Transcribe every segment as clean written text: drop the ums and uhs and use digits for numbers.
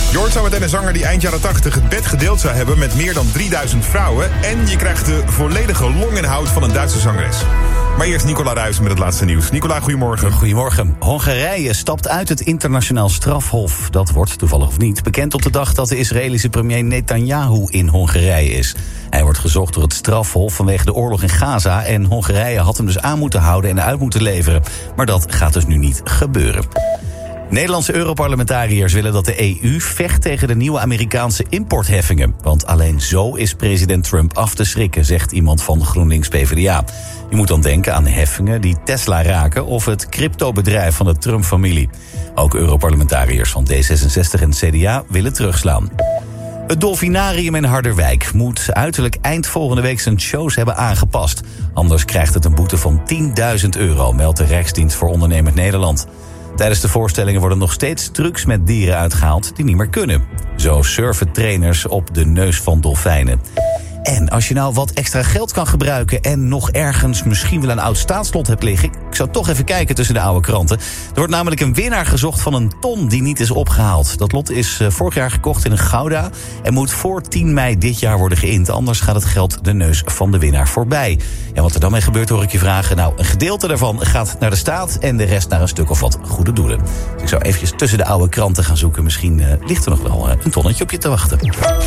Je hoort zo meteen een zanger die eind jaren 80 het bed gedeeld zou hebben met meer dan 3000 vrouwen. En je krijgt de volledige longinhoud van een Duitse zangeres. Maar eerst Nicola Ruijs met het laatste nieuws. Nicola, goedemorgen. Goedemorgen. Hongarije stapt uit het internationaal strafhof. Dat wordt, toevallig of niet, bekend op de dag dat de Israëlische premier Netanyahu in Hongarije is. Hij wordt gezocht door het strafhof vanwege de oorlog in Gaza. En Hongarije had hem dus aan moeten houden en uit moeten leveren. Maar dat gaat dus nu niet gebeuren. Nederlandse Europarlementariërs willen dat de EU vecht tegen de nieuwe Amerikaanse importheffingen. Want alleen zo is president Trump af te schrikken, zegt iemand van GroenLinks PvdA. Je moet dan denken aan heffingen die Tesla raken of het cryptobedrijf van de Trump-familie. Ook Europarlementariërs van D66 en CDA willen terugslaan. Het Dolfinarium in Harderwijk moet uiterlijk eind volgende week zijn shows hebben aangepast. Anders krijgt het een boete van €10.000, meldt de Rijksdienst voor Ondernemend Nederland. Tijdens de voorstellingen worden nog steeds trucs met dieren uitgehaald die niet meer kunnen. Zo surfen trainers op de neus van dolfijnen. En als je nou wat extra geld kan gebruiken en nog ergens misschien wel een oud staatslot hebt liggen, ik zou toch even kijken tussen de oude kranten. Er wordt namelijk een winnaar gezocht van een ton die niet is opgehaald. Dat lot is vorig jaar gekocht in een Gouda en moet voor 10 mei dit jaar worden geïnd. Anders gaat het geld de neus van de winnaar voorbij. Ja, wat er dan mee gebeurt hoor ik je vragen. Nou, een gedeelte daarvan gaat naar de staat en de rest naar een stuk of wat goede doelen. Dus ik zou eventjes tussen de oude kranten gaan zoeken. Misschien ligt er nog wel een tonnetje op je te wachten.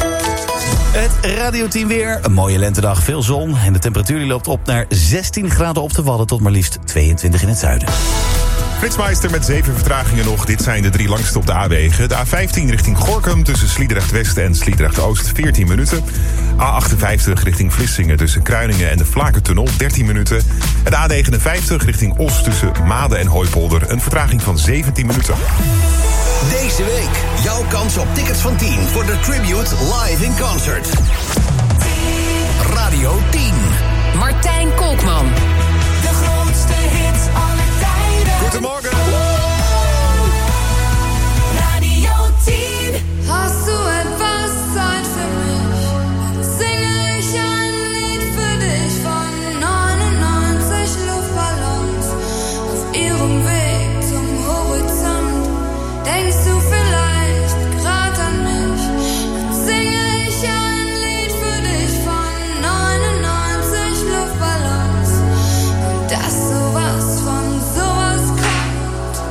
Het radioteam weer. Een mooie lentedag, veel zon. En de temperatuur die loopt op naar 16 graden op de Wadden tot maar liefst 22 in het zuiden. Flitsmeister met 7 vertragingen nog. Dit zijn de 3 langste op de A-wegen. De A15 richting Gorinchem tussen Sliedrecht-West en Sliedrecht-Oost 14 minuten. A58 richting Vlissingen tussen Kruiningen en de Vlakentunnel 13 minuten. En de A59 richting Os tussen Maden en Hooipolder een vertraging van 17 minuten. Deze week jouw kans op tickets van 10 voor de Tribute Live in Concert. Radio 10. Martijn Kolkman. De grootste hits aller tijden. Goedemorgen. Radio 10. Hast du etwas Zeit für mich? Singe ich ein Lied für dich von 99 Luftballons auf ihrem Weg zum Horizont. Denkst du vielleicht grad an mich? Dann singe ich ein Lied für dich von 99 Luftballons. Und dass sowas von sowas kommt.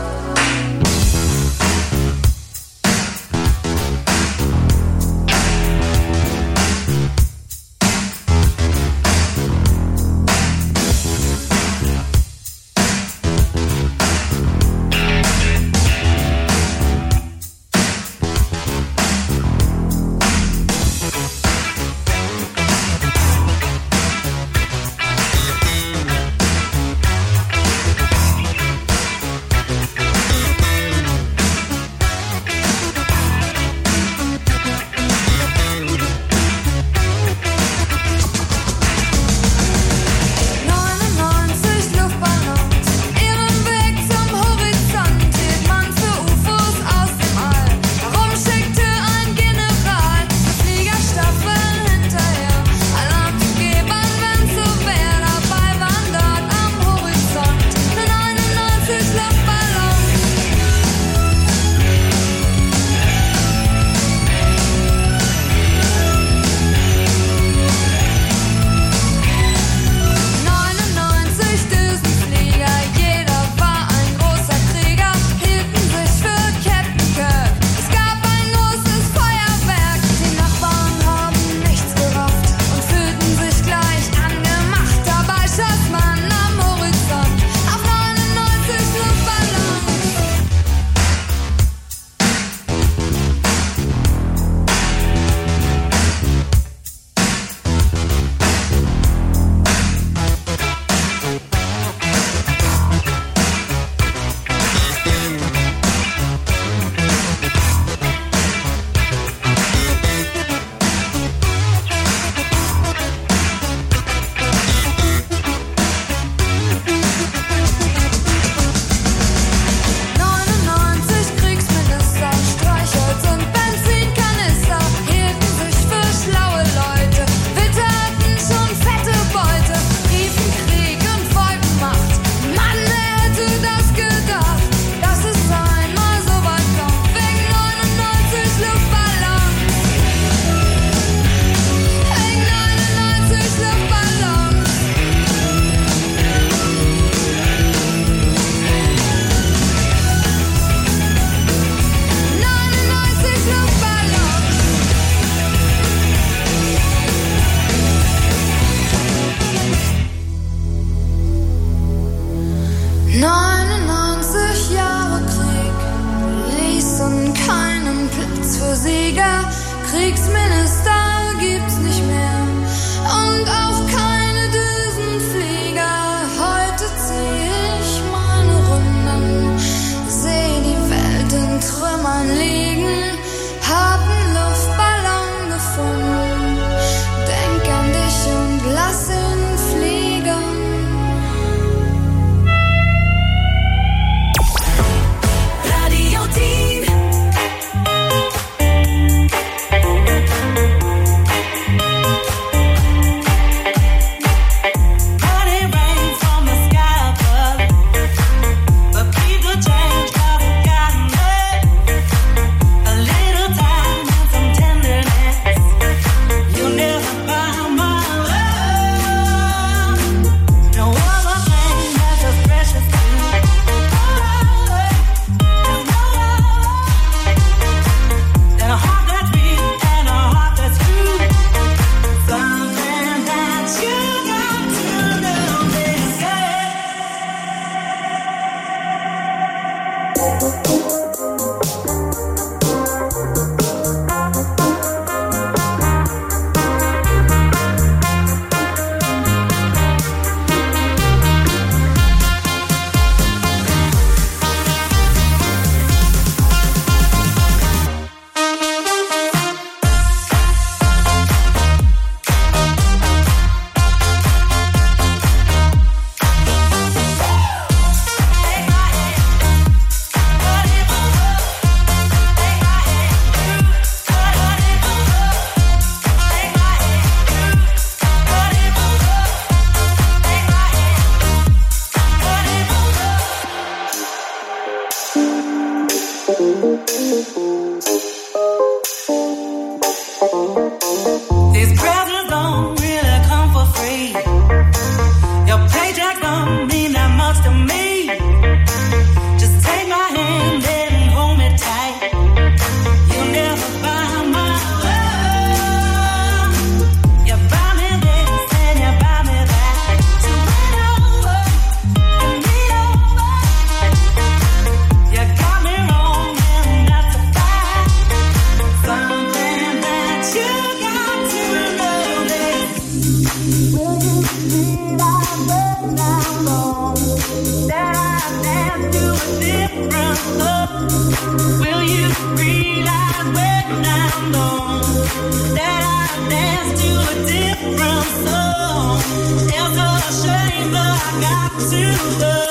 know that I dance to a different song. It's a shame, but I got to go.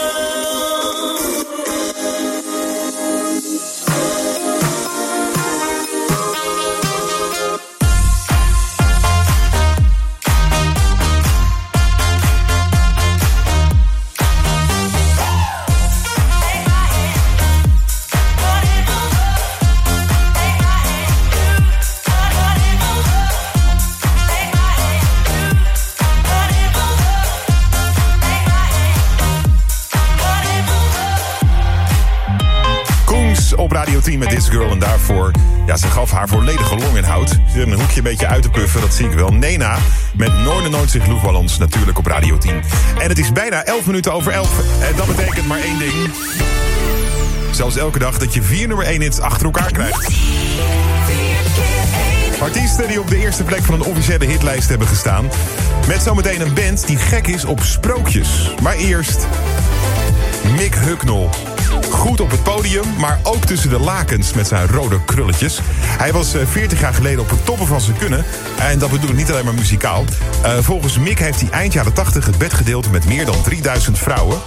Op Radio 10 met This Girl en daarvoor... Ja, ze gaf haar volledige longinhoud. Ze zit een hoekje een beetje uit te puffen, dat zie ik wel. Nena met Nooit luchtballons natuurlijk op Radio 10. En het is bijna 11 minuten over 11. En dat betekent maar één ding. Zelfs elke dag dat je 4 nummer 1 hits achter elkaar krijgt. Artiesten die op de eerste plek van een officiële hitlijst hebben gestaan. Met zometeen een band die gek is op sprookjes. Maar eerst Mick Hucknall. Goed op het podium, maar ook tussen de lakens met zijn rode krulletjes. Hij was 40 jaar geleden op het toppen van zijn kunnen. En dat bedoel ik niet alleen maar muzikaal. Volgens Mick heeft hij eind jaren 80 het bed gedeeld met meer dan 3000 vrouwen.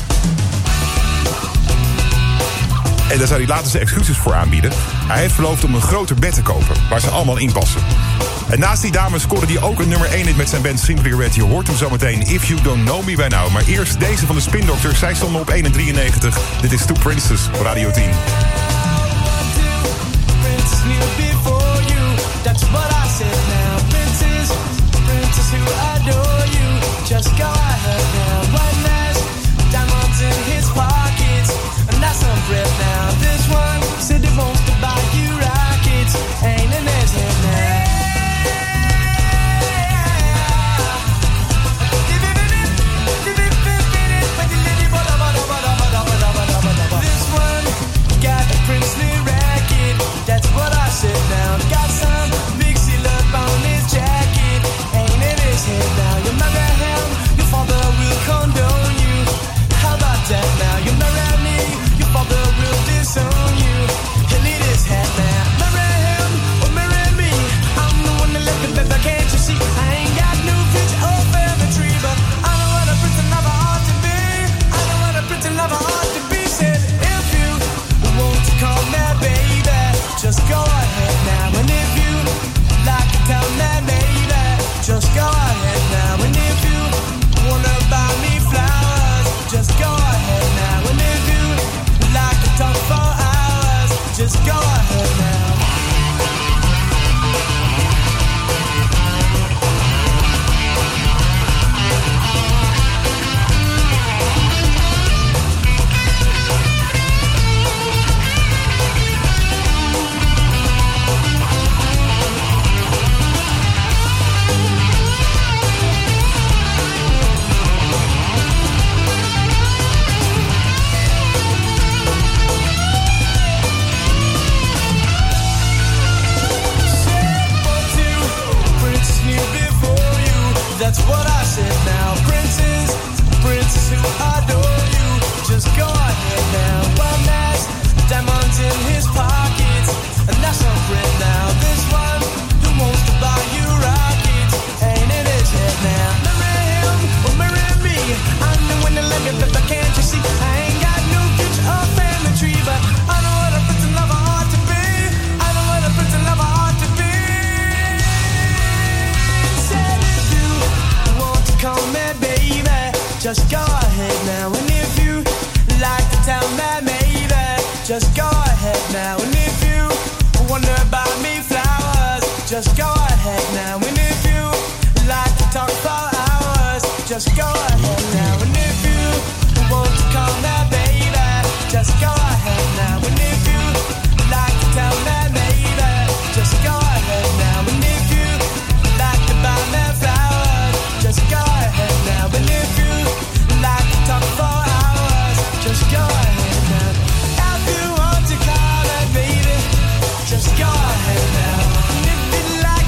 En daar zou hij later zijn excuses voor aanbieden. Hij heeft beloofd om een groter bed te kopen, waar ze allemaal in passen. En naast die dames scoorde hij ook een nummer 1 hit met zijn band Simply Red. Je hoort hem zometeen If You Don't Know Me By Now. Maar eerst deze van de Spin Doctors. Zij stonden op 1 en 93. Dit is Two Princess op Radio 10. Just go ahead now, and if you like to tell me, maybe just go ahead now, and if you wonder about me flowers, just go ahead now, and if you like to talk for hours, just go ahead now, and if you want to call me baby, just go ahead now, and if you like to tell me, maybe just go ahead now, and if you like to buy me flowers, just go ahead now, and if you like to talk for hours, just go ahead now. If you want to call it, baby, just go ahead now. And if you like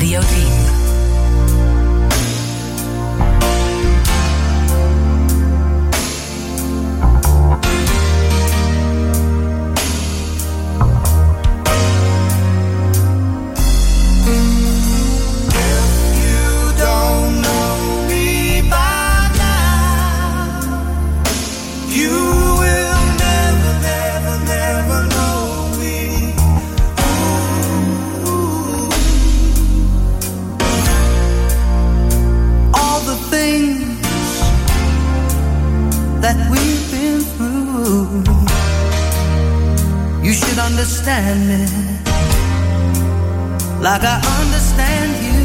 Radio 10. Understand me like I understand you.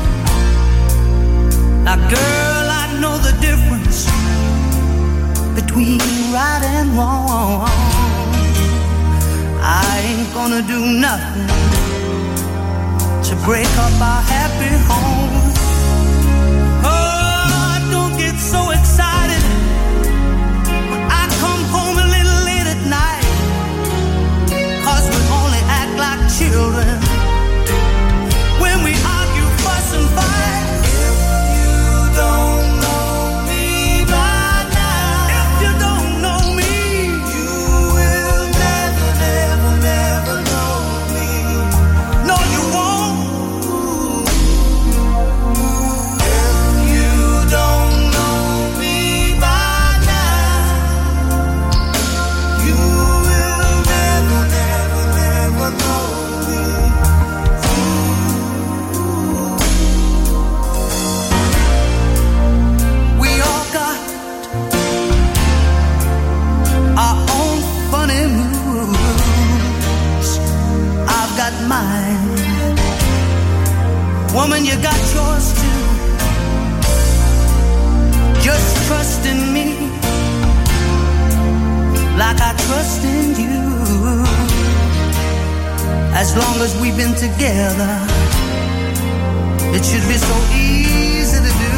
Now, girl, I know the difference between right and wrong. I ain't gonna do nothing to break up our happy home. Oh, don't get so excited when I come home a little late at night. 'Cause we only act like children when we argue, fuss and fight. If you don't know me by now, if you don't know me, you will never, never, never know me. No, you won't. If you don't know me by now, you will never, never, never know me. We all got our own funny moves. I've got mine. Woman, you got yours too. Just trust in me like I trust in you. As long as we've been together, it should be so easy to do.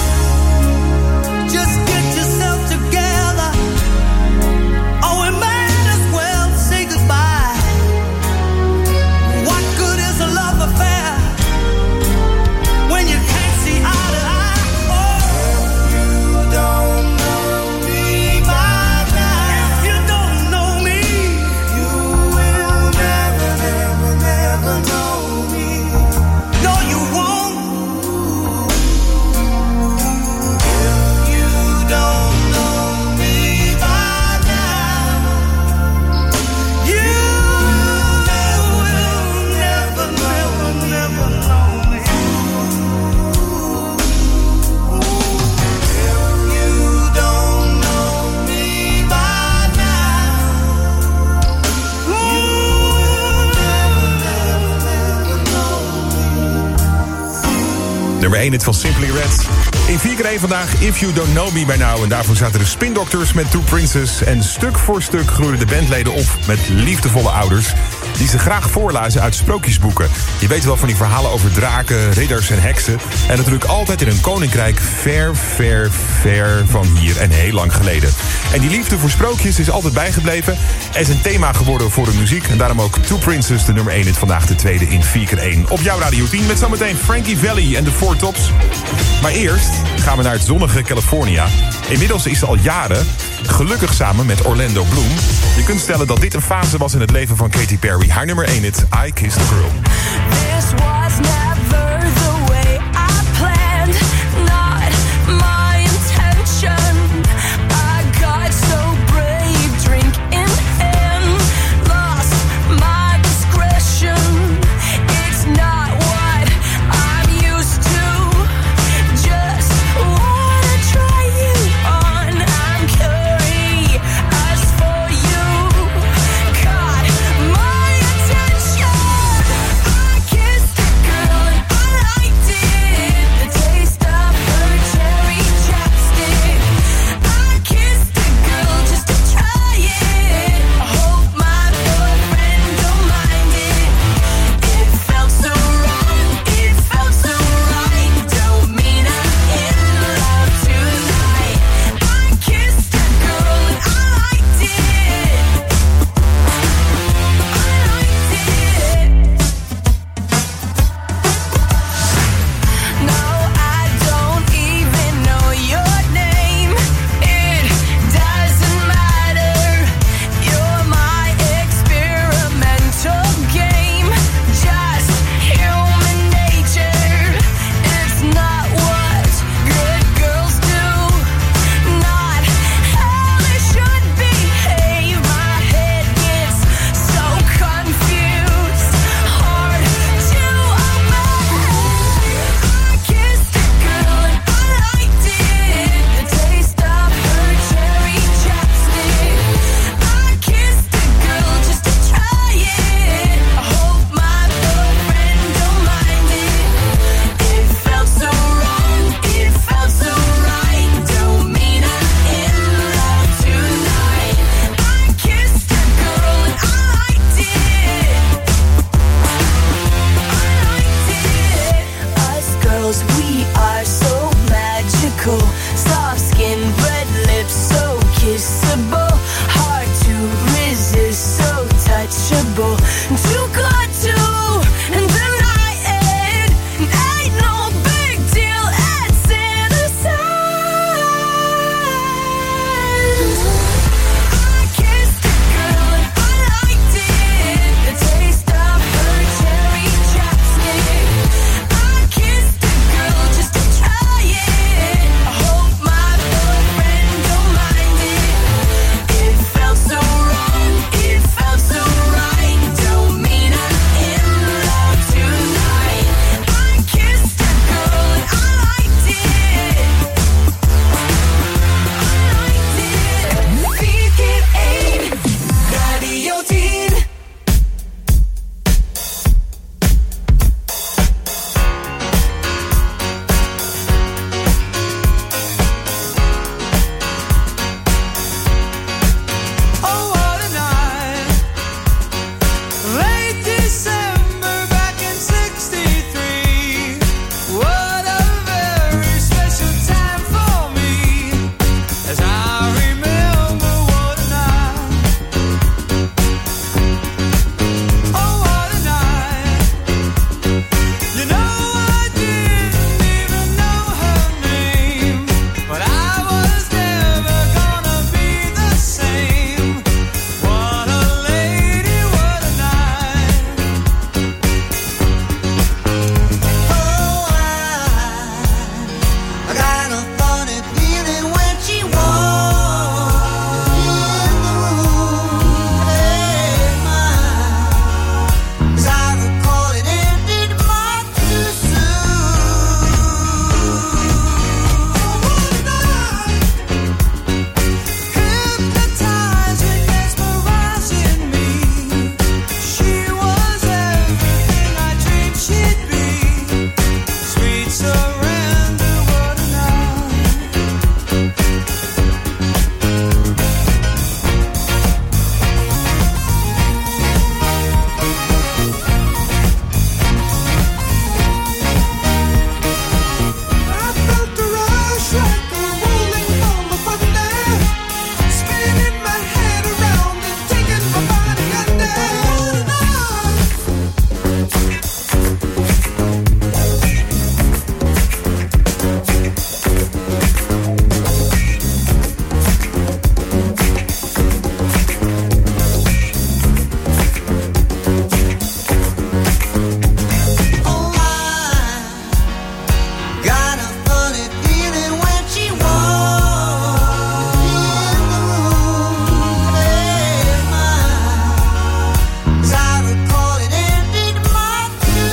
Just get yourself together, or we might as well say goodbye. What good is a love affair when you can't see eye to eye? Oh, if you don't know me by now, if you don't know me, you will never, never, never know me. No, you won't. If you don't know me by now, you will never, never, never know me. If you don't know me by now, you will never, never, never know me. Nummer 1 het van Simply Red. In 4x1 vandaag If You Don't Know Me By Now. En daarvoor zaten de Spin Doctors met Two Princes. En stuk voor stuk groeiden de bandleden op met liefdevolle ouders die ze graag voorlazen uit sprookjesboeken. Je weet wel van die verhalen over draken, ridders en heksen. En natuurlijk altijd in een koninkrijk ver, ver, ver van hier en heel lang geleden. En die liefde voor sprookjes is altijd bijgebleven. Er is een thema geworden voor de muziek. En daarom ook Two Princes, de nummer 1 hit vandaag de tweede in 4x1. Op jouw Radio 10 met zometeen Frankie Valli en de Four Tops. Maar eerst gaan we naar het zonnige California. Inmiddels is ze al jaren gelukkig samen met Orlando Bloom. Je kunt stellen dat dit een fase was in het leven van Katy Perry. Haar nummer 1 hit, I Kissed a Girl. This was never the way I planned, not my intention. I got so brave, drink in hand, lost my discretion. It's not what I'm used to, just wanna try you on. I'm curious for you, caught my attention. I kissed angels, we are so magical. Soft skin, red lips, so kissable. Hard to resist, so touchable. Too good to deny it. Ain't no big deal, it's innocent. I kissed a girl and I liked it. The taste of her cherry chapstick. I kissed a girl just to try it. I hope my boyfriend don't mind it. It felt so wrong, it felt so right. Don't mean I'm in love tonight. I kissed a girl and I liked it. I liked it. Weekend 8, Radio 10. Oh, what a night. Late December back in '63. What a very special time for me. As I remember, what a night. Oh, what a night. You know, I didn't even know her name, but I was never gonna be the same. What a lady, what a night. Oh, I got a funny feeling when she walked in the room. Hey, as I recall, it ended much too soon. What a night. Hypnotizing, mesmerizing me. She was everything I dreamed she'd be. Sweet surrender, what a night. I felt the rush like a rolling ball of thunder, spinning my head around and taking my body under. Oh, I got a funny feeling when she walked in the room. Hey, as I recall, it ended much too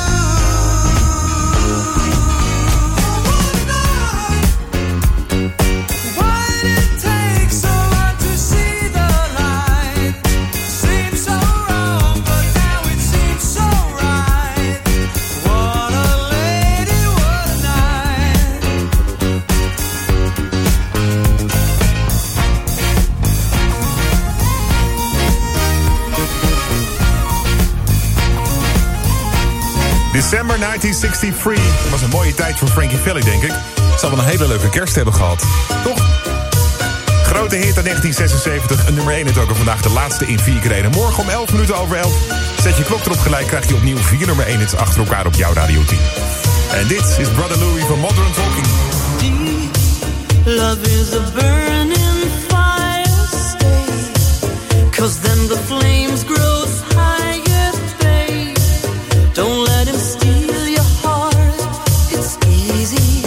soon. Why did it take so long to see the light? Seemed so wrong, but now it seems so right. What a lady, what a night. December 1963 was een mooie tijd voor Frankie Valli, denk ik. Zal wel een hele leuke kerst hebben gehad. Toch? Grote hit uit 1976, een nummer 1 het ook al vandaag de laatste in 4 keer 1. Morgen om 11 minuten over 11. Zet je klok erop gelijk, krijg je opnieuw 4 nummer 1 hits achter elkaar op jouw Radio 10. En dit is Brother Louie van Modern Talking. Love is a burning fire, stay. 'Cause then the flames grow higher, babe. Don't let him steal your heart. It's easy,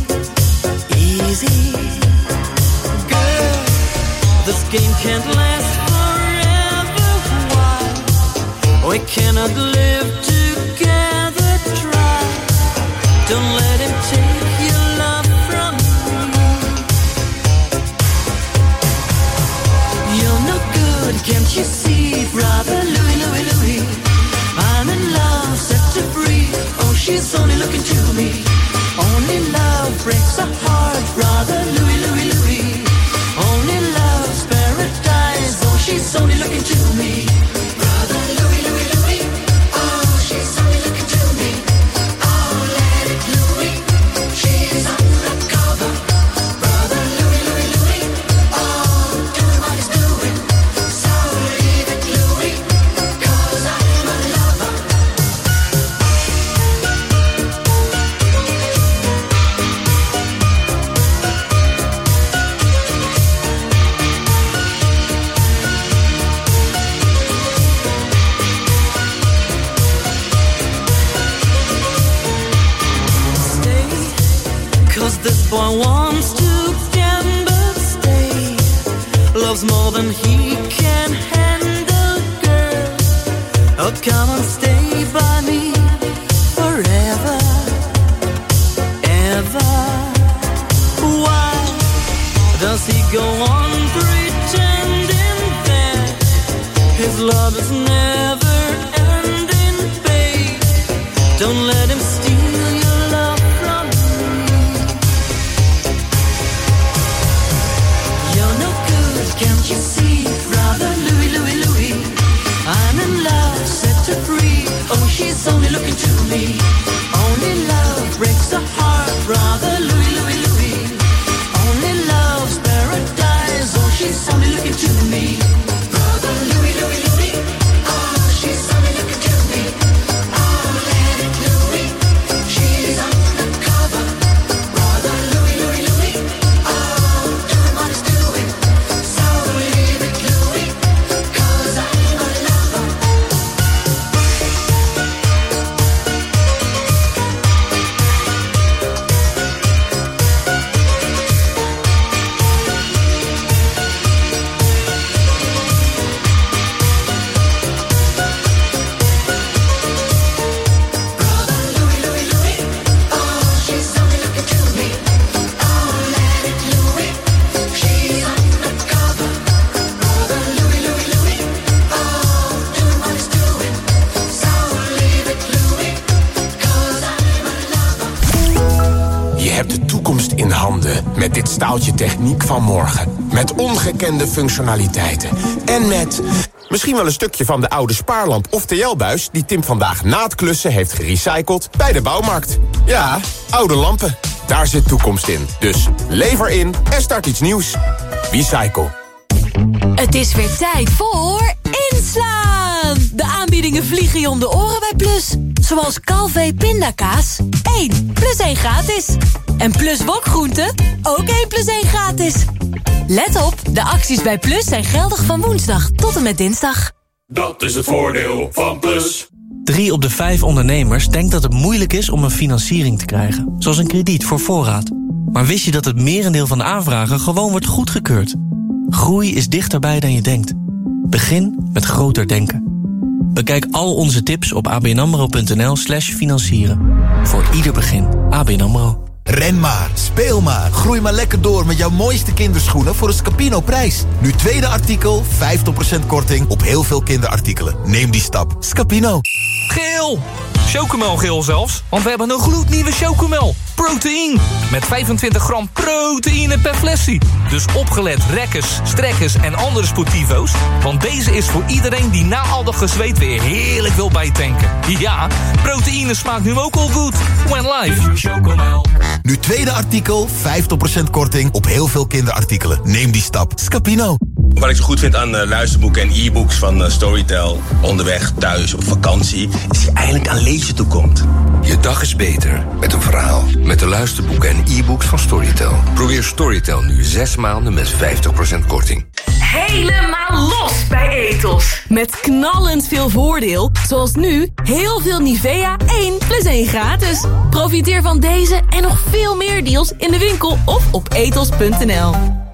easy. Girl, this game can't last forever. Why? We cannot live together, try. Don't let him take your love from me. boy wants to gamble, stay. Loves more than he can handle, girl. Oh, come and stay by me forever, ever. Why does he go on pretending that his love is never ending, babe? Don't let him steal your love from me. You're no good, can't you see? Brother Louis, Louis, Louis, I'm in love, set her free. Oh, she's only looking to me. Only love breaks the heart, brother Louis, Louis, Louis. Only love's paradise. Oh, she's only looking to me. Brother Louis, Louis, Louis. Oh, she's only looking to me. Oh, let it Louis. She's undercover. Brother Louis, Louis, Louis. Oh, doing what it's doing. So leave it Louis, 'cause I'm a lover. Je hebt de toekomst in handen met dit staaltje techniek van morgen. Met ongekende functionaliteiten. En met misschien wel een stukje van de oude spaarlamp of TL-buis... die Tim vandaag na het klussen heeft gerecycled bij de bouwmarkt. Ja, oude lampen. Daar zit toekomst in. Dus lever in en start iets nieuws. Recycle. Het is weer tijd voor inslaan! De aanbiedingen vliegen je om de oren bij Plus. Zoals Calvé pindakaas, 1 plus 1 gratis. En Plus wokgroenten, ook 1 plus 1 gratis. Let op, de acties bij Plus zijn geldig van woensdag tot en met dinsdag. Dat is het voordeel van Plus. 3 op de 5 ondernemers denkt dat het moeilijk is om een financiering te krijgen. Zoals een krediet voor voorraad. Maar wist je dat het merendeel van de aanvragen gewoon wordt goedgekeurd? Groei is dichterbij dan je denkt. Begin met groter denken. Bekijk al onze tips op abnamro.nl/financieren. Voor ieder begin. ABN AMRO. Ren maar, speel maar, groei maar lekker door met jouw mooiste kinderschoenen voor een Scapino-prijs. Nu tweede artikel, 50% korting op heel veel kinderartikelen. Neem die stap. Scapino. Geel! Chocomel-geel zelfs, want we hebben een gloednieuwe Chocomel. Proteïne. Met 25 gram proteïne per flesje. Dus opgelet rekkers, strekkers en andere sportivo's. Want deze is voor iedereen die na al dat gezweet weer heerlijk wil bijtanken. Ja, proteïne smaakt nu ook al goed. When live. Chocomel. Nu tweede artikel, 50% korting op heel veel kinderartikelen. Neem die stap. Scapino. Wat ik zo goed vind aan luisterboeken en e-books van Storytel... onderweg, thuis, op vakantie... is die eigenlijk aan lezen toekomt. Je dag is beter met een verhaal. Met de luisterboeken en e-books van Storytel. Probeer Storytel nu 6 maanden met 50% korting. Helemaal los bij Ethos. Met knallend veel voordeel. Zoals nu, heel veel Nivea 1 plus 1 gratis. Profiteer van deze en nog veel meer deals in de winkel of op ethos.nl.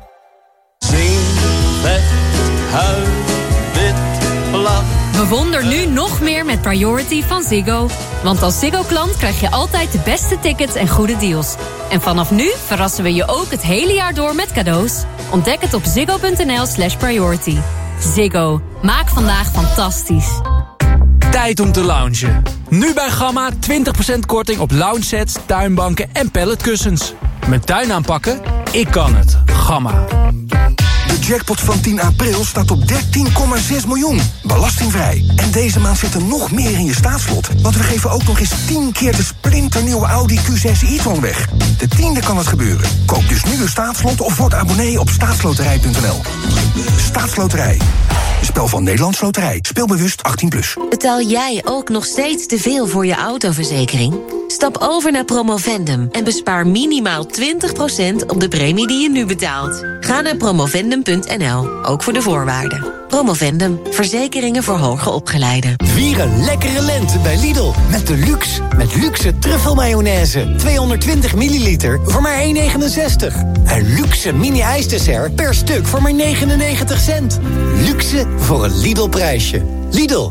Zing, vet, huil, wit, blad. Bewonder nu nog meer met Priority van Ziggo. Want als Ziggo-klant krijg je altijd de beste tickets en goede deals. En vanaf nu verrassen we je ook het hele jaar door met cadeaus. Ontdek het op ziggo.nl/priority. Ziggo. Maak vandaag fantastisch. Tijd om te loungen. Nu bij Gamma 20% korting op loungesets, tuinbanken en palletkussens. Mijn tuin aanpakken? Ik kan het. Gamma. De jackpot van 10 april staat op 13,6 miljoen. Belastingvrij. En deze maand zit er nog meer in je staatslot. Want we geven ook nog eens 10 keer de splinternieuwe Audi Q6 e-tron weg. De 10e kan het gebeuren. Koop dus nu een staatslot of word abonnee op staatsloterij.nl. Staatsloterij. Spel van Nederlands Loterij. Speelbewust 18+. Betaal jij ook nog steeds te veel voor je autoverzekering? Stap over naar Promovendum en bespaar minimaal 20% op de premie die je nu betaalt. Ga naar promovendum.nl, ook voor de voorwaarden. Promovendum, verzekeringen voor hoger opgeleiden. Vier een lekkere lente bij Lidl. Met de luxe. Met luxe truffelmayonaise. 220 milliliter voor maar €1,69. En luxe mini-ijsdessert per stuk voor maar 99 cent. Luxe voor een Lidl-prijsje. Lidl.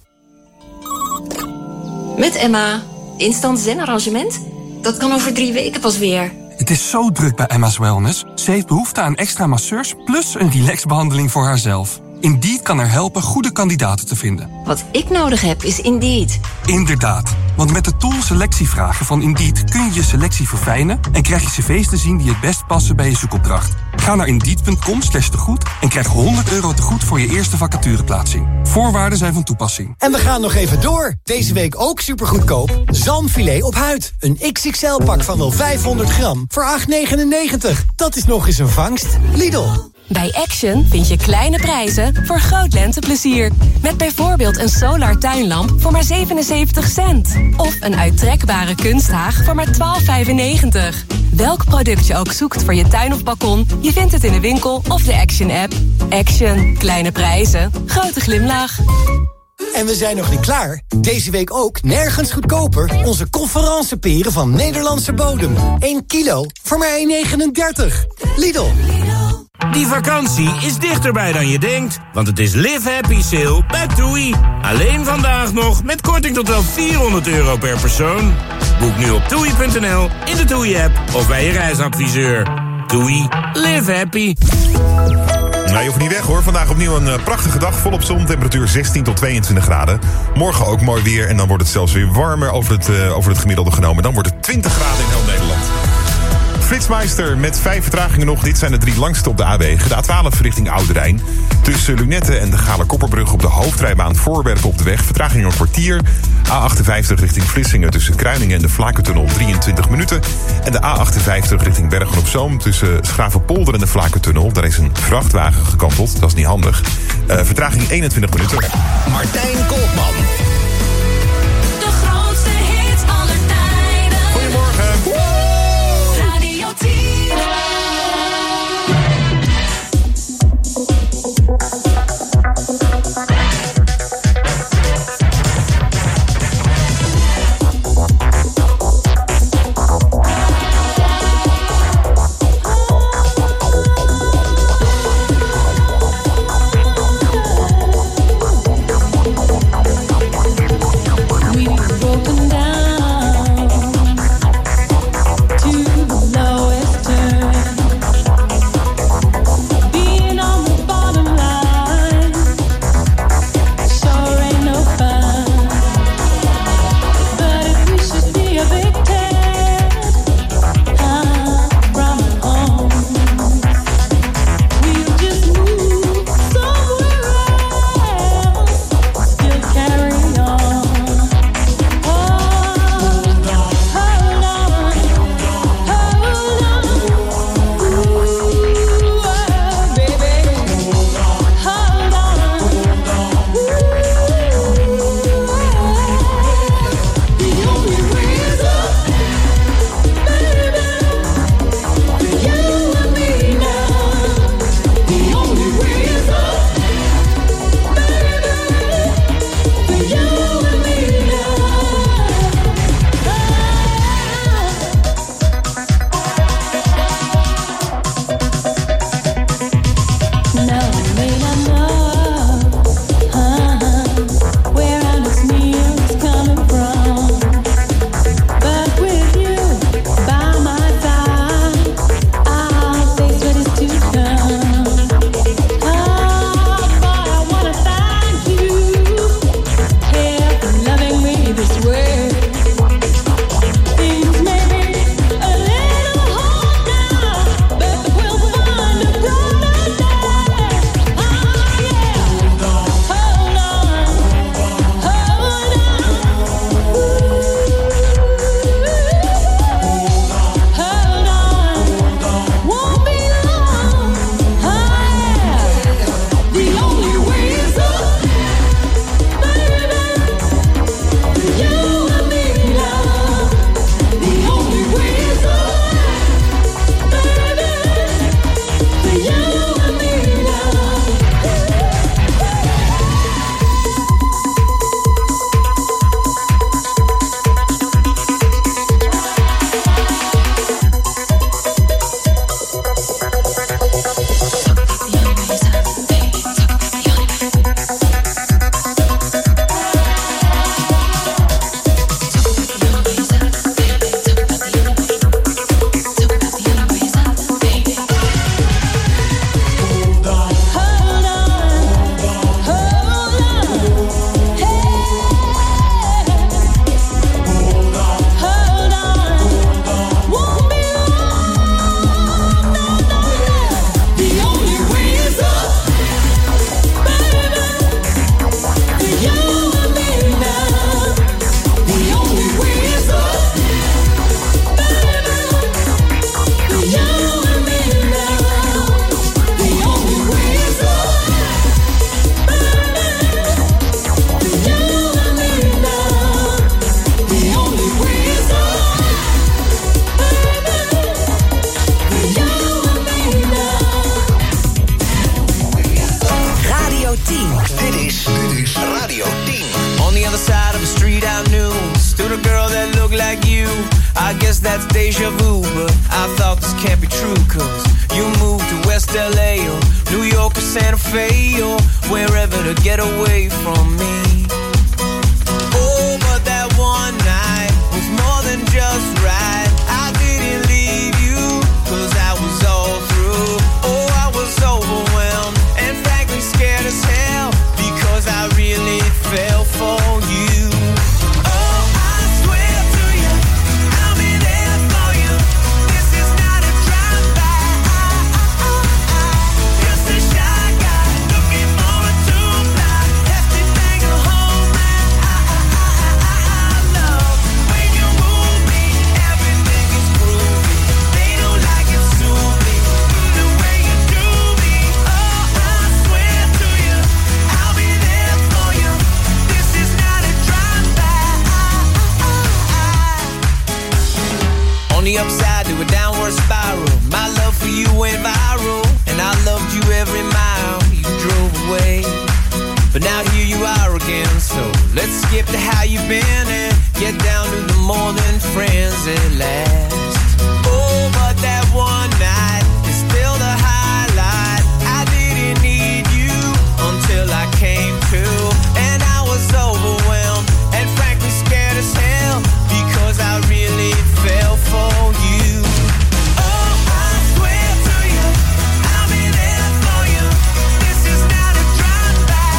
Met Emma. Instant zen-arrangement? Dat kan over 3 weken pas weer. Het is zo druk bij Emma's Wellness. Ze heeft behoefte aan extra masseurs plus een relaxbehandeling voor haarzelf. Indeed kan haar helpen goede kandidaten te vinden. Wat ik nodig heb is Indeed. Inderdaad, want met de tool selectievragen van Indeed kun je je selectie verfijnen en krijg je cv's te zien die het best passen bij je zoekopdracht. Ga naar Indeed.com/tegoed en krijg €100 tegoed voor je eerste vacatureplaatsing. Voorwaarden zijn van toepassing. En we gaan nog even door. Deze week ook supergoedkoop. Zalmfilet op huid. Een XXL-pak van wel 500 gram voor €8,99. Dat is nog eens een vangst. Lidl. Bij Action vind je kleine prijzen voor groot lenteplezier. Met bijvoorbeeld een solar tuinlamp voor maar 77 cent. Of een uittrekbare kunsthaag voor maar €12,95. Welk product je ook zoekt voor je tuin of balkon, je vindt het in de winkel of de Action-app. Action. Kleine prijzen. Grote glimlach. En we zijn nog niet klaar. Deze week ook nergens goedkoper. Onze conferenceperen van Nederlandse bodem. 1 kilo voor maar €1,39. Lidl. Die vakantie is dichterbij dan je denkt, want het is Live Happy Sale bij TUI. Alleen vandaag nog met korting tot wel €400 per persoon. Boek nu op TUI.nl, in de TUI-app of bij je reisadviseur. TUI, live happy. Nou, je hoeft niet weg hoor. Vandaag opnieuw een prachtige dag, volop zon. Temperatuur 16 tot 22 graden. Morgen ook mooi weer en dan wordt het zelfs weer warmer over het gemiddelde genomen. Dan wordt het 20 graden in heel Nederland. Flitsmeister met 5 vertragingen nog. Dit zijn de 3 langste op de A-wegen. De A12 richting Oude Rijn. Tussen Lunette en de Gale-Kopperbrug op de hoofdrijbaan Voorwerpen op de weg. Vertraging een kwartier. A58 richting Vlissingen tussen Kruiningen en de Vlakentunnel 23 minuten. En de A58 richting Bergen-op-Zoom tussen Schravenpolder en de Vlakentunnel. Daar is een vrachtwagen gekanteld. Dat is niet handig. Vertraging 21 minuten. Martijn Koopman. De grootste hits aller tijden. Goedemorgen. Radio 10. I guess that's deja vu, but I thought this can't be true, cause you moved to West LA or New York or Santa Fe or wherever to get away from me. Oh, but that one night was more than just right. I didn't leave you, cause I was all through. Oh, I was overwhelmed and frankly scared as hell, because I really fell for you. On the upside to a downward spiral, my love for you went viral, and I loved you every mile you drove away. But now here you are again, so let's skip to how you've been and get down to the more than friends at last. Oh, but that one night is still the highlight. I didn't need you until I came to, and I was overwhelmed and frankly scared as hell, because I really fell for you. Oh, I swear to you, I'll be there for you. This is not a drive-by.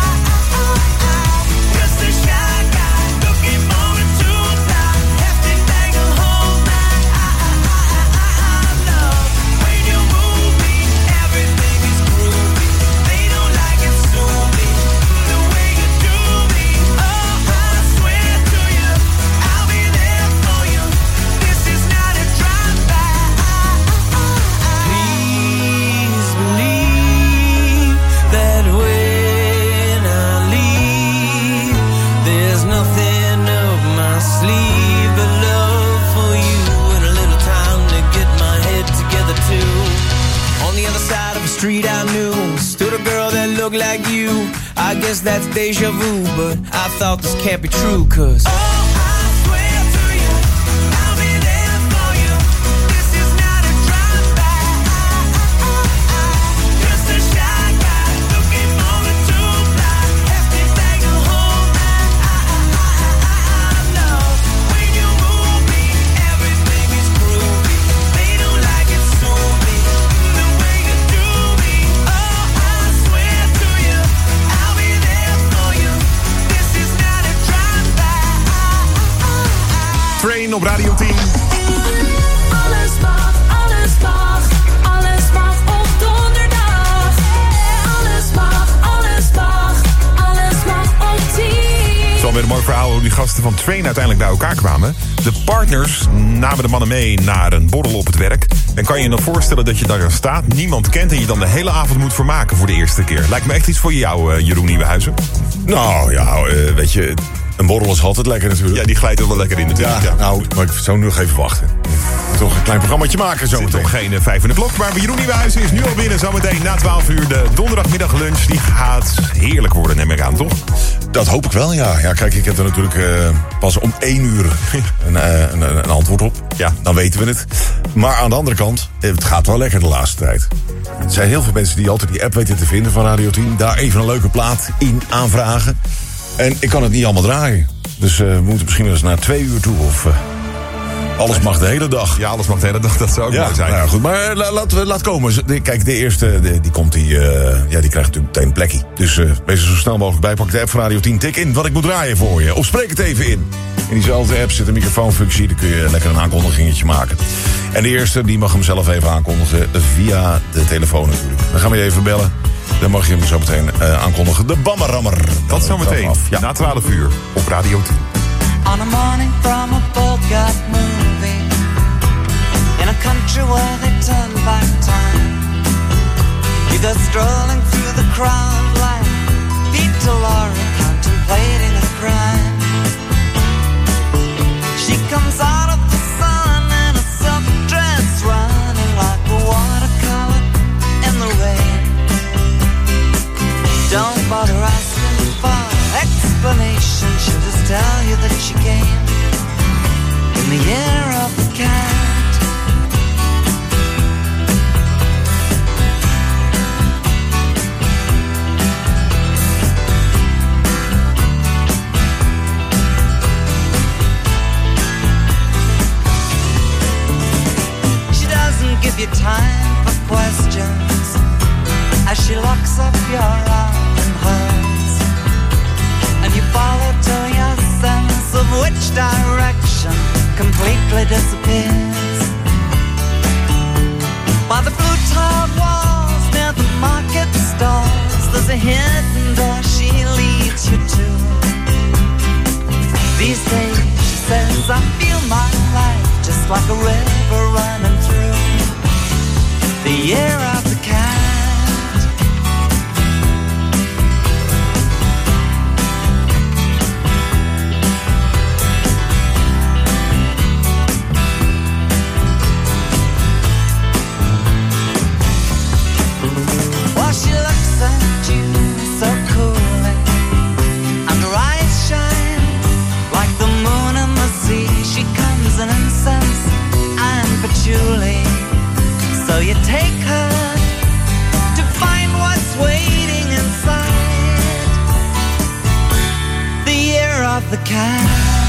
Just a shy guy looking for a two-ply. Hefty thing to hold my love. When you move me, everything is groovy. They don't like it, sue me the way you do me. Oh, I swear to you, I'll be there for you. This is not a drive-by. Please believe that when I leave, there's nothing up my sleeve but love for you and a little time to get my head together too. On the other side of the street I knew stood a girl that looked like you. I guess that's deja vu, but I thought this can't be true, cause Train op Radio 10. Alles mag, alles mag, alles mag op donderdag. Alles mag, alles mag, alles mag op 10. Het is wel weer een mooi verhaal hoe die gasten van Train uiteindelijk bij elkaar kwamen. De partners namen de mannen mee naar een borrel op het werk. En kan je je nog voorstellen dat je daar staat, niemand kent en je dan de hele avond moet vermaken voor de eerste keer. Lijkt me echt iets voor jou, Jeroen Nieuwenhuizen. Nou ja, weet je, een borrel is altijd lekker natuurlijk. Ja, die glijdt er wel lekker in natuurlijk. Ja, nou, maar ik zou nu nog even wachten. Toch een klein programmaatje maken zo meteen. Toch geen 5 in de klok, maar Jeroen Nieuwenhuizen is nu al binnen. Zometeen na 12 uur de donderdagmiddaglunch. Die gaat heerlijk worden, neem ik aan, toch? Dat hoop ik wel, ja. Ja, kijk, ik heb er natuurlijk pas om 1 uur een antwoord op. Ja, dan weten we het. Maar aan de andere kant, het gaat wel lekker de laatste tijd. Er zijn heel veel mensen die altijd die app weten te vinden van Radio 10. Daar even een leuke plaat in aanvragen. En ik kan het niet allemaal draaien. Dus we moeten misschien wel eens naar 2 uur toe of... alles mag de hele dag. Ja, alles mag de hele dag, dat zou ook mooi zijn. Nou ja, goed, maar laat komen. Kijk, de eerste, die komt, die krijgt natuurlijk meteen een plekje. Dus wees er zo snel mogelijk bij. Pak de app van Radio 10, tik in wat ik moet draaien voor je. Of spreek het even in. In diezelfde app zit een microfoonfunctie, dan kun je lekker een aankondigingetje maken. En de eerste, die mag hem zelf even aankondigen via de telefoon natuurlijk. Dan gaan we je even bellen. Dan mag je hem zo meteen aankondigen. De Bammerammer. Dat zo meteen, na 12 uur op Radio 10. On a morning from a Bogart movie, in a country where they turn back time, you go strolling through the crowd like Peter Lorre contemplating a crime. She comes out of the sun in a silk dress, running like a watercolor in the rain. Don't bother asking for explanation, she'll just tell you that she came in the year completely disappears. By the blue tiled walls near the market stalls, there's a hidden door she leads you to. These days, she says, I feel my life just like a river running through the year of the cat. Well, she looks at you so coolly, and her eyes shine like the moon and the sea. She comes in incense and patchouli. So you take her to find what's waiting inside the year of the cat.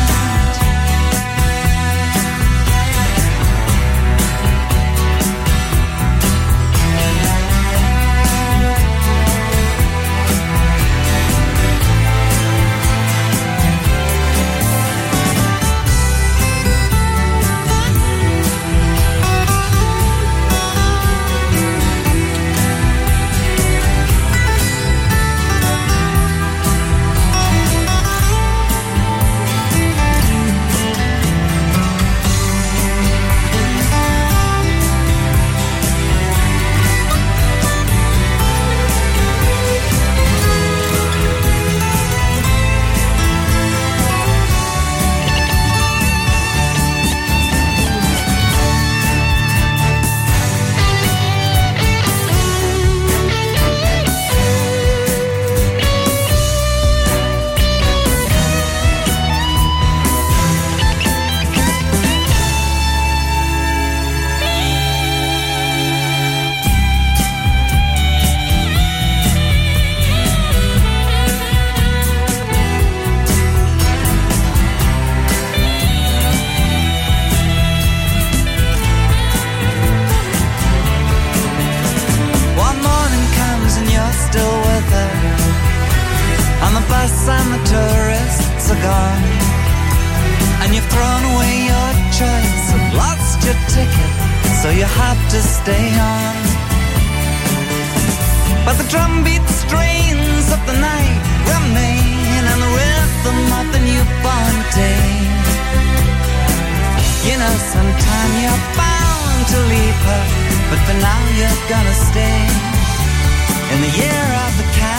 And the tourists are gone, and you've thrown away your choice and lost your ticket, so you have to stay on. But the drumbeat strains of the night remain, and the rhythm of the newborn day. You know, sometime you're bound to leave her, but for now you're gonna stay in the year of the cat.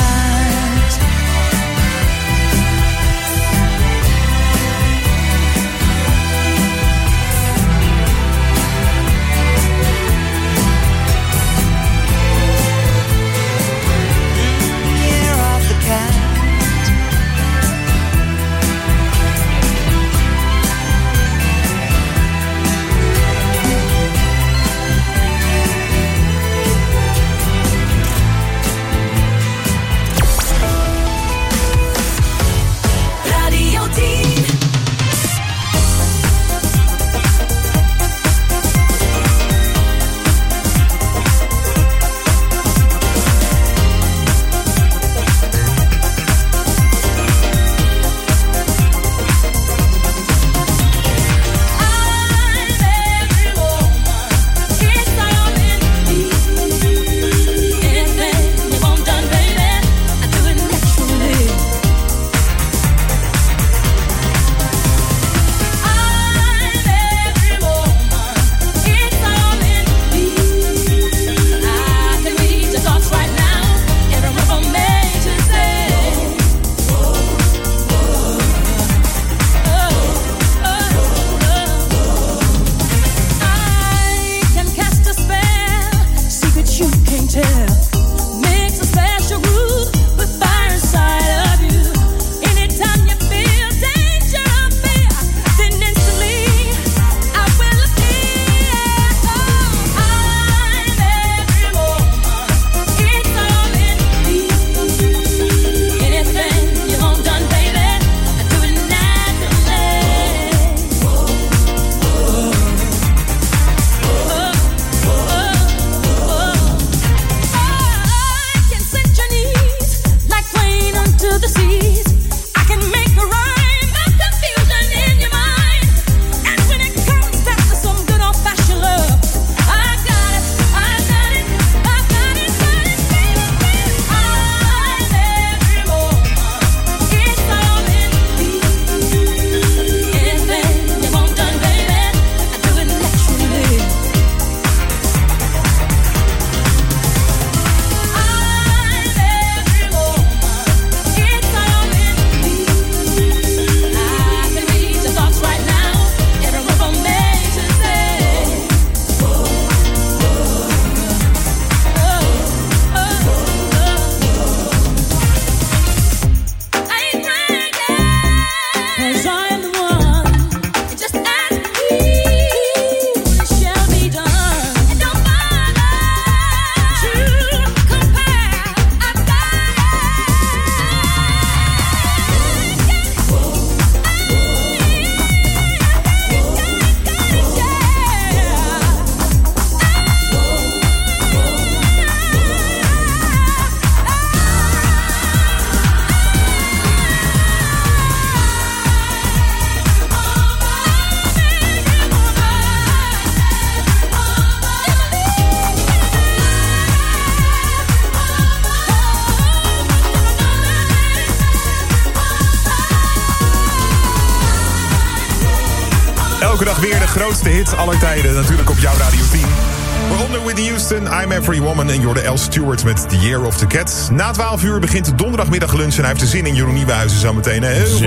grootste hit aller tijden. Natuurlijk op jouw Radio 10. Waaronder Whitney Houston, I'm Every Woman en Jorde L. Stewart met The Year of the Cat. Na 12 uur begint de donderdagmiddag lunch en hij heeft er zin in. Jeroen Nieuwenhuizen zometeen.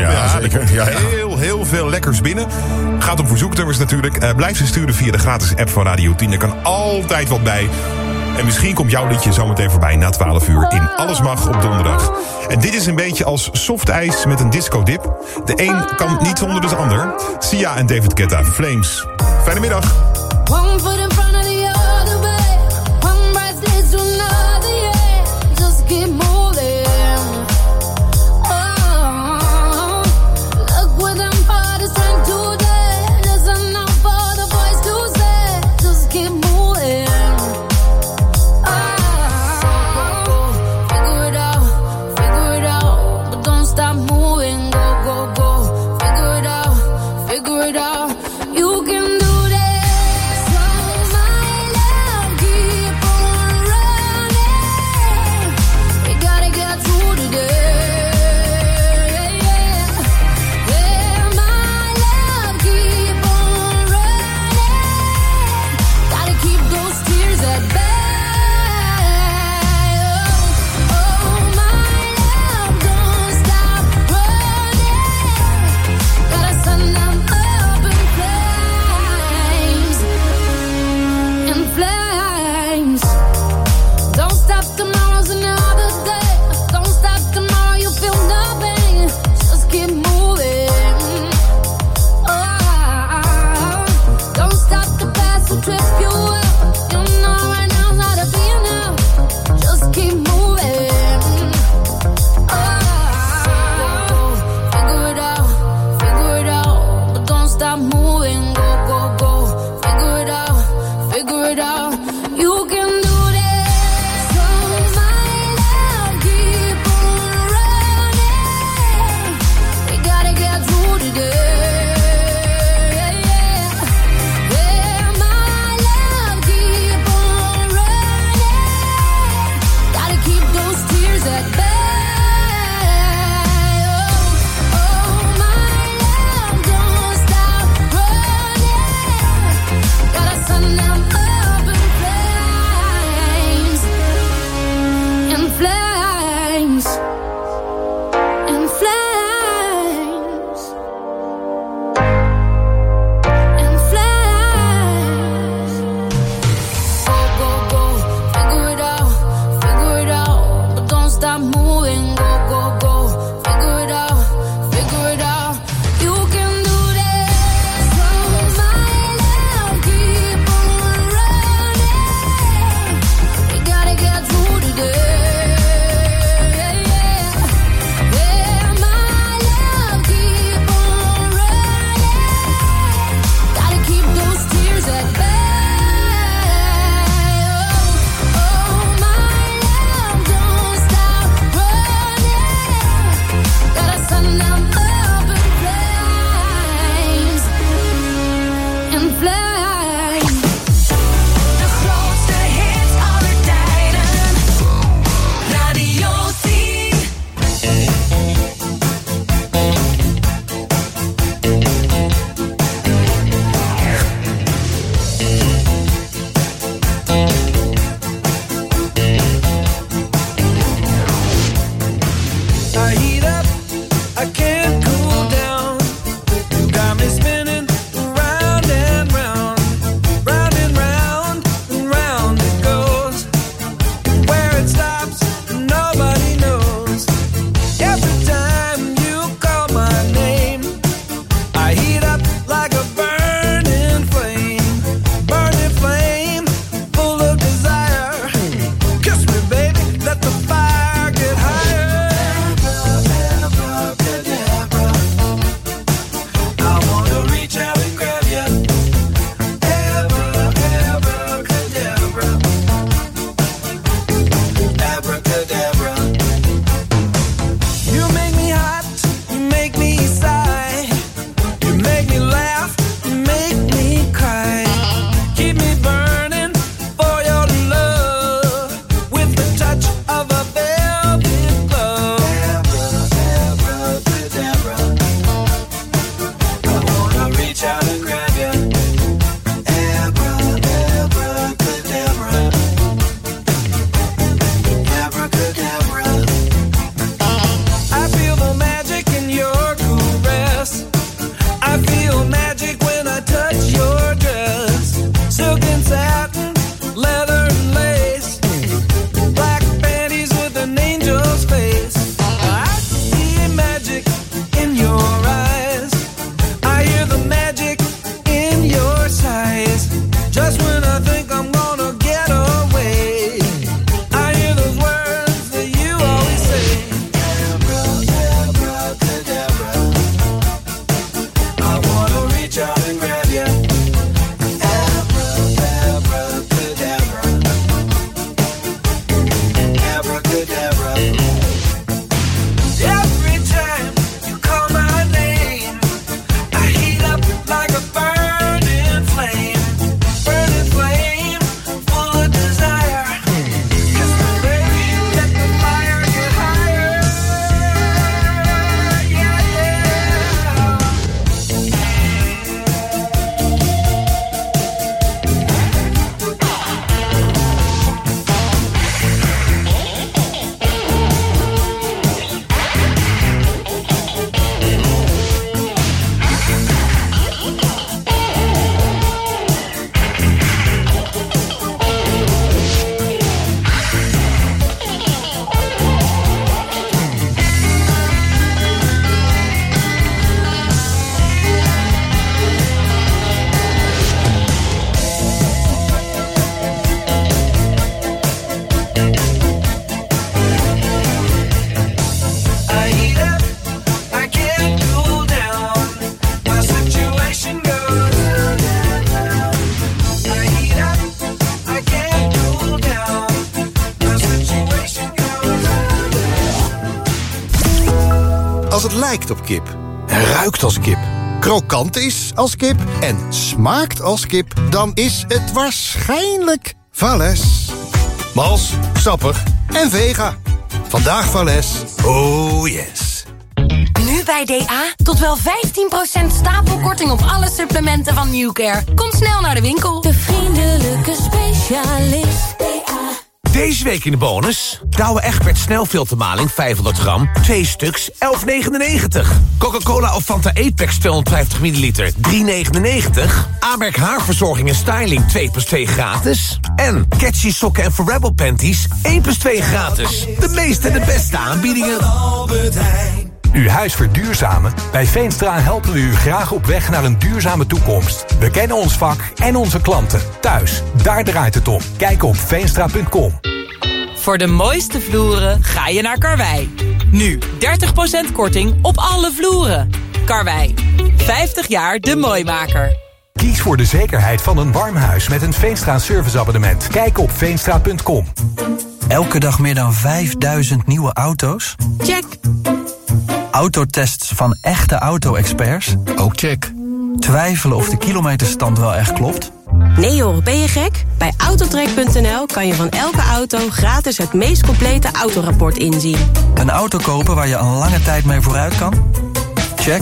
Heel veel lekkers binnen. Gaat om verzoeknummers natuurlijk. Blijf ze sturen via de gratis app van Radio 10. Er kan altijd wat bij. En misschien komt jouw liedje zometeen voorbij na 12 uur in Alles Mag op donderdag. En dit is een beetje als softijs met een discodip. De een kan niet zonder de ander. Sia en David Guetta, Flames. Fijne middag. One foot in front of the other way. One breath leads to another, yeah. Just keep moving. Oh, look what them parties trying to do. Listen out for the voice to say. Just keep moving. Oh, figure it out, but don't stop moving. Go, go, go. Figure it out. You can do lijkt op kip. En ruikt als kip. Krokant is als kip. En smaakt als kip. Dan is het waarschijnlijk Valles. Mals, sappig en vega. Vandaag Valles. Oh yes. Nu bij DA tot wel 15% stapelkorting op alle supplementen van Newcare. Kom snel naar de winkel. De vriendelijke specialist DA. Deze week in de bonus. Douwe Egberts snelfiltermaling 500 gram. 2 stuks, 11,99. Coca-Cola of Fanta Apex 250 milliliter. 3,99. Amerk haarverzorging en styling 2+2 gratis. En Catchy sokken en Forever panties 1+2 gratis. De meeste en de beste aanbiedingen. Uw huis verduurzamen? Bij Veenstra helpen we u graag op weg naar een duurzame toekomst. We kennen ons vak en onze klanten. Thuis, daar draait het om. Kijk op veenstra.com. Voor de mooiste vloeren ga je naar Karwei. Nu 30% korting op alle vloeren. Karwei, 50 jaar de mooimaker. Kies voor de zekerheid van een warm huis met een Veenstra serviceabonnement. Kijk op veenstra.com. Elke dag meer dan 5000 nieuwe auto's? Check. Autotests van echte auto-experts? Ook check. Twijfelen of de kilometerstand wel echt klopt? Nee joh, ben je gek? Bij Autotrack.nl kan je van elke auto gratis het meest complete autorapport inzien. Een auto kopen waar je een lange tijd mee vooruit kan? Check.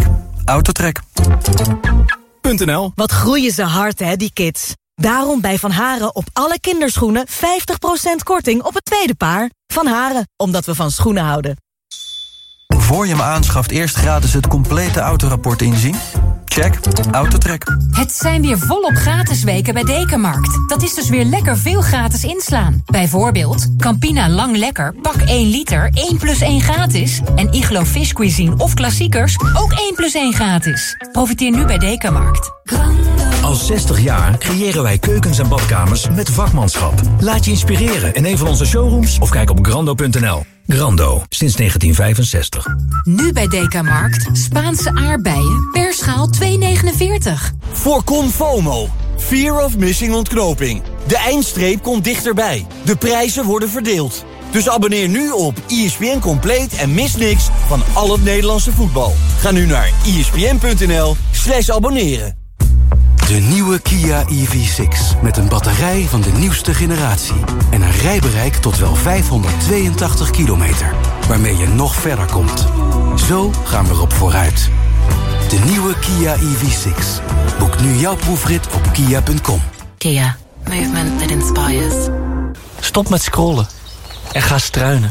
Autotrack.nl. Wat groeien ze hard hè, die kids. Daarom bij Van Haren op alle kinderschoenen 50% korting op het tweede paar. Van Haren, omdat we van schoenen houden. Voor je hem aanschaft eerst gratis het complete autorapport inzien? Check. Autotrack. Het zijn weer volop gratis weken bij Dekamarkt. Dat is dus weer lekker veel gratis inslaan. Bijvoorbeeld Campina Lang Lekker, pak 1 liter, 1+1 gratis. En Iglo Fish Cuisine of klassiekers, ook 1+1 gratis. Profiteer nu bij Dekamarkt. Al 60 jaar creëren wij keukens en badkamers met vakmanschap. Laat je inspireren in een van onze showrooms of kijk op grando.nl. Grando, sinds 1965. Nu bij Dekamarkt, Spaanse aardbeien, per schaal 2,49. Voorkom FOMO. Fear of missing ontknoping. De eindstreep komt dichterbij. De prijzen worden verdeeld. Dus abonneer nu op ESPN Compleet en mis niks van al het Nederlandse voetbal. Ga nu naar espn.nl/abonneren. De nieuwe Kia EV6 met een batterij van de nieuwste generatie. En een rijbereik tot wel 582 kilometer. Waarmee je nog verder komt. Zo gaan we erop vooruit. De nieuwe Kia EV6. Boek nu jouw proefrit op kia.com. Kia, movement that inspires. Stop met scrollen en ga struinen.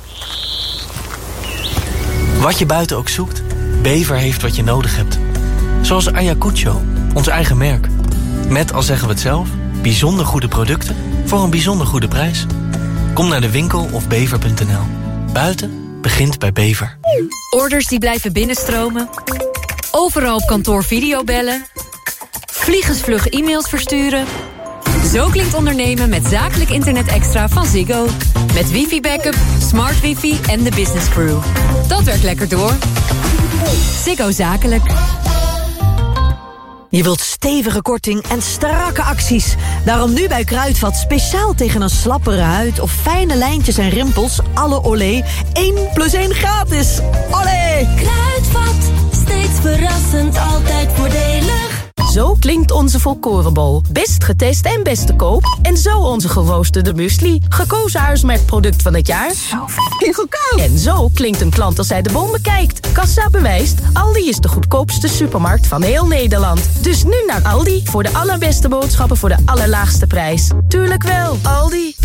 Wat je buiten ook zoekt, Bever heeft wat je nodig hebt. Zoals Ayacucho, ons eigen merk. Met, al zeggen we het zelf, bijzonder goede producten voor een bijzonder goede prijs. Kom naar de winkel of bever.nl. Buiten begint bij Bever. Orders die blijven binnenstromen. Overal op kantoor videobellen. Vliegensvlug e-mails versturen. Zo klinkt ondernemen met zakelijk internet extra van Ziggo. Met wifi-backup, smart wifi en de business crew. Dat werkt lekker door. Ziggo Zakelijk. Je wilt stevige korting en strakke acties. Daarom nu bij Kruidvat speciaal tegen een slappere huid of fijne lijntjes en rimpels. Alle Olé 1+1 gratis. Olé! Kruidvat, steeds verrassend, altijd voordelig. Zo klinkt onze volkorenbol. Best getest en best te koop. En zo onze geroosterde muesli. Gekozen huismerkproduct van het jaar. Zo goedkoop. En zo klinkt een klant als hij de bon bekijkt. Kassa bewijst, Aldi is de goedkoopste supermarkt van heel Nederland. Dus nu naar Aldi voor de allerbeste boodschappen voor de allerlaagste prijs. Tuurlijk wel, Aldi.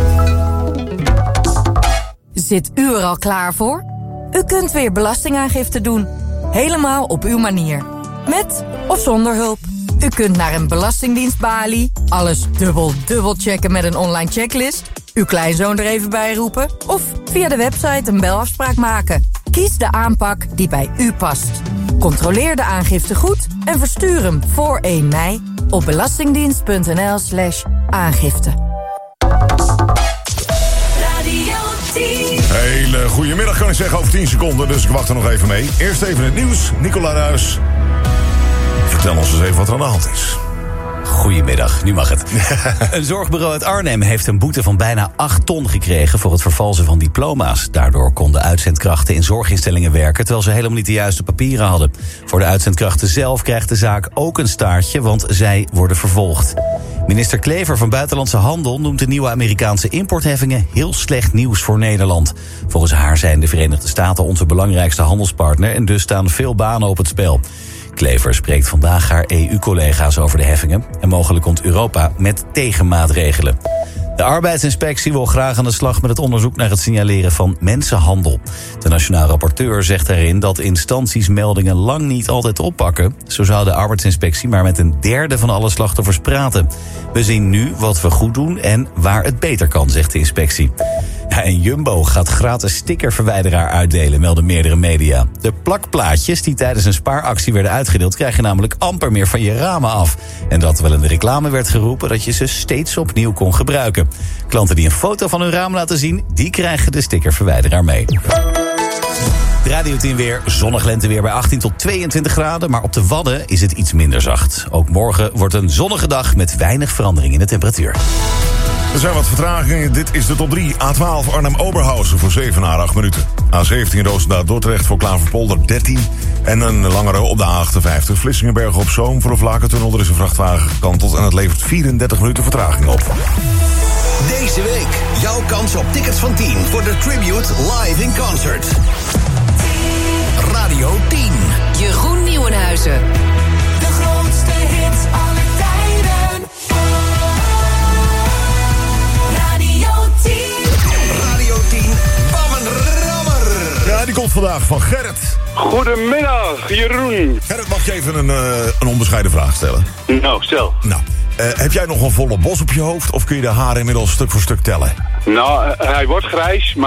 Zit u er al klaar voor? U kunt weer belastingaangifte doen. Helemaal op uw manier. Met of zonder hulp. U kunt naar een belastingdienstbalie, alles dubbel checken met een online checklist, uw kleinzoon er even bij roepen of via de website een belafspraak maken. Kies de aanpak die bij u past. Controleer de aangifte goed en verstuur hem voor 1 mei op belastingdienst.nl/aangifte. Hele goedemiddag kan ik zeggen over 10 seconden, dus ik wacht er nog even mee. Eerst even het nieuws. Nicola Ruijs, vertel ons eens even wat er aan de hand is. Goedemiddag, nu mag het. Een zorgbureau uit Arnhem heeft een boete van bijna 8 ton gekregen voor het vervalsen van diploma's. Daardoor konden uitzendkrachten in zorginstellingen werken, terwijl ze helemaal niet de juiste papieren hadden. Voor de uitzendkrachten zelf krijgt de zaak ook een staartje, want zij worden vervolgd. Minister Klever van Buitenlandse Handel noemt de nieuwe Amerikaanse importheffingen heel slecht nieuws voor Nederland. Volgens haar zijn de Verenigde Staten onze belangrijkste handelspartner en dus staan veel banen op het spel. Klever spreekt vandaag haar EU-collega's over de heffingen en mogelijk komt Europa met tegenmaatregelen. De arbeidsinspectie wil graag aan de slag met het onderzoek naar het signaleren van mensenhandel. De nationaal rapporteur zegt daarin dat instanties meldingen lang niet altijd oppakken. Zo zou de arbeidsinspectie maar met 1/3 van alle slachtoffers praten. We zien nu wat we goed doen en waar het beter kan, zegt de inspectie. Ja, en Jumbo gaat gratis stickerverwijderaar uitdelen, melden meerdere media. De plakplaatjes die tijdens een spaaractie werden uitgedeeld krijg je namelijk amper meer van je ramen af. En dat terwijl in de reclame werd geroepen dat je ze steeds opnieuw kon gebruiken. Klanten die een foto van hun raam laten zien, die krijgen de stickerverwijderaar mee. Radio 10 weer, zonnig lenteweer bij 18 tot 22 graden... maar op de Wadden is het iets minder zacht. Ook morgen wordt een zonnige dag met weinig verandering in de temperatuur. Er zijn wat vertragingen. Dit is de top 3. A12 Arnhem-Oberhausen voor 7 à 8 minuten. A17 Roosendaal-Dordrecht voor Klaverpolder 13. En een langere op de A58 Vlissingenberg op Zoom voor de Vlakentunnel. Er is een vrachtwagen gekanteld en het levert 34 minuten vertraging op. Deze week jouw kans op tickets van 10 voor de Tribute Live in Concert. Radio 10. Jeroen Nieuwenhuizen. De grootste hits aller tijden. Radio 10. Radio 10. Bammenrammer. Ja, die komt vandaag van Gerrit. Goedemiddag, Jeroen. Gerrit, mag je even een onbescheiden vraag stellen? Nou, stel. Nou, heb jij nog een volle bos op je hoofd of kun je de haren inmiddels stuk voor stuk tellen? Nou, hij wordt grijs, maar